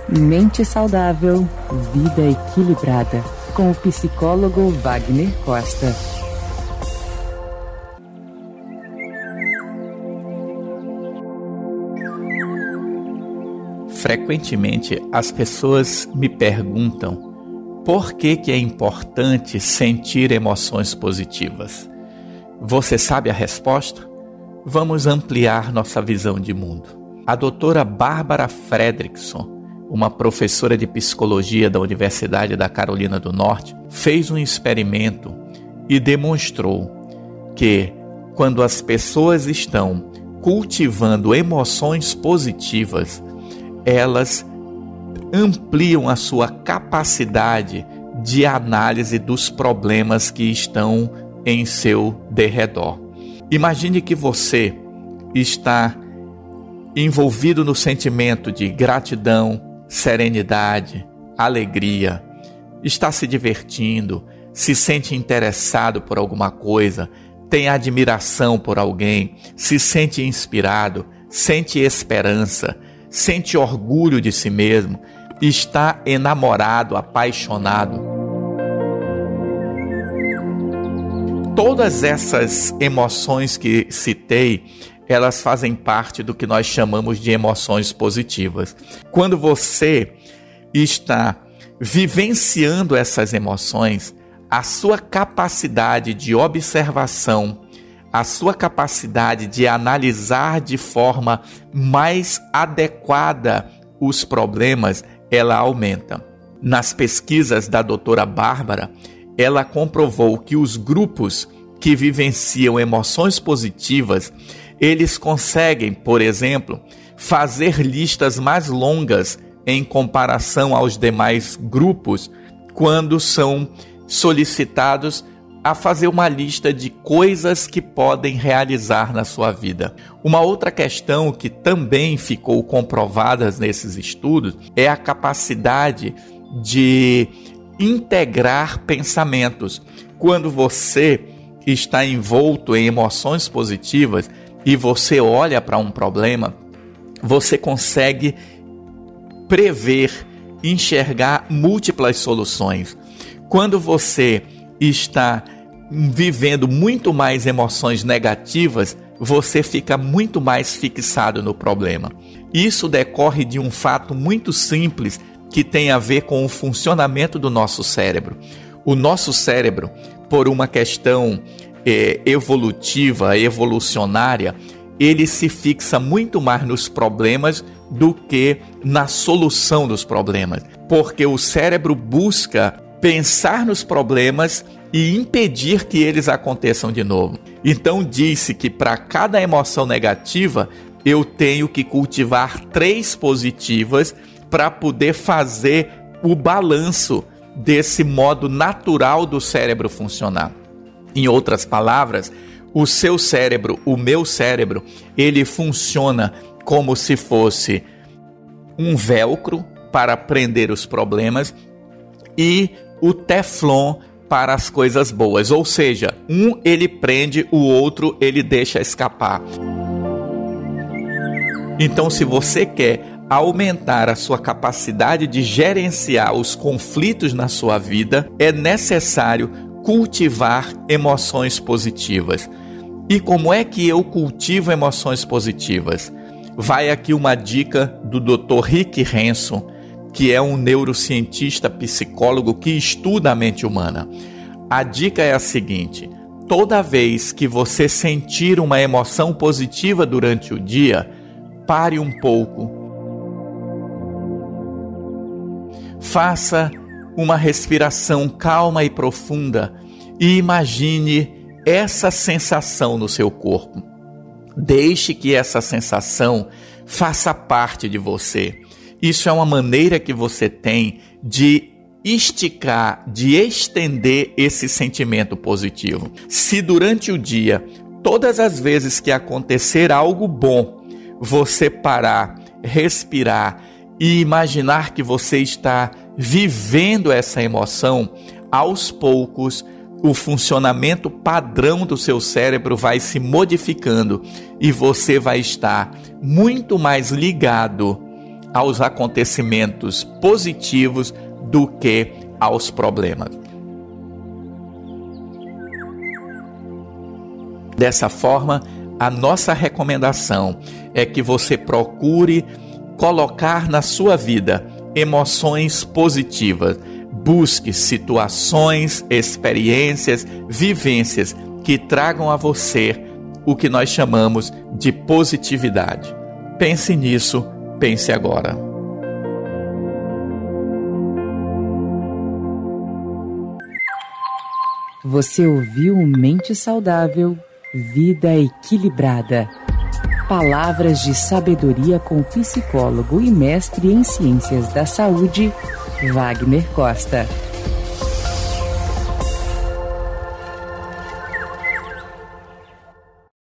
Mente saudável, vida equilibrada, com o psicólogo Wagner Costa. Frequentemente as pessoas me perguntam por que é importante sentir emoções positivas. Você sabe a resposta? Vamos ampliar nossa visão de mundo. A doutora Bárbara Fredrickson, uma professora de psicologia da Universidade da Carolina do Norte, fez um experimento e demonstrou que quando as pessoas estão cultivando emoções positivas, elas ampliam a sua capacidade de análise dos problemas que estão em seu derredor. Imagine que você está envolvido no sentimento de gratidão, serenidade, alegria, está se divertindo, se sente interessado por alguma coisa, tem admiração por alguém, se sente inspirado, sente esperança, sente orgulho de si mesmo, está enamorado, apaixonado. Todas essas emoções que citei, elas fazem parte do que nós chamamos de emoções positivas. Quando você está vivenciando essas emoções, a sua capacidade de observação, a sua capacidade de analisar de forma mais adequada os problemas, ela aumenta. Nas pesquisas da doutora Bárbara, ela comprovou que os grupos que vivenciam emoções positivas, eles conseguem, por exemplo, fazer listas mais longas em comparação aos demais grupos quando são solicitados a fazer uma lista de coisas que podem realizar na sua vida. Uma outra questão que também ficou comprovada nesses estudos é a capacidade de integrar pensamentos. Quando você está envolto em emoções positivas e você olha para um problema, você consegue prever, enxergar múltiplas soluções. Quando você está vivendo muito mais emoções negativas, você fica muito mais fixado no problema. Isso decorre de um fato muito simples que tem a ver com o funcionamento do nosso cérebro. O nosso cérebro, por uma questão evolutiva, evolucionária, ele se fixa muito mais nos problemas do que na solução dos problemas, porque o cérebro busca pensar nos problemas e impedir que eles aconteçam de novo. Então disse que para cada emoção negativa eu tenho que cultivar 3 positivas para poder fazer o balanço desse modo natural do cérebro funcionar. Em outras palavras, o seu cérebro, o meu cérebro, ele funciona como se fosse um velcro para prender os problemas e o teflon para as coisas boas, ou seja, um ele prende, o outro ele deixa escapar. Então, se você quer aumentar a sua capacidade de gerenciar os conflitos na sua vida, é necessário cultivar emoções positivas. E como é que eu cultivo emoções positivas? Vai aqui uma dica do Dr. Rick Hanson, que é um neurocientista psicólogo que estuda a mente humana. A dica é a seguinte: toda vez que você sentir uma emoção positiva durante o dia, pare um pouco. Faça uma respiração calma e profunda e imagine essa sensação no seu corpo. Deixe que essa sensação faça parte de você. Isso é uma maneira que você tem de esticar, de estender esse sentimento positivo. Se durante o dia, todas as vezes que acontecer algo bom, você parar, respirar e imaginar que você está vivendo essa emoção, aos poucos, o funcionamento padrão do seu cérebro vai se modificando e você vai estar muito mais ligado aos acontecimentos positivos do que aos problemas. Dessa forma, a nossa recomendação é que você procure colocar na sua vida emoções positivas. Busque situações, experiências, vivências que tragam a você o que nós chamamos de positividade. Pense nisso, pense agora. Você ouviu Mente Saudável, Vida Equilibrada. Palavras de sabedoria com o psicólogo e mestre em ciências da saúde, Wagner Costa.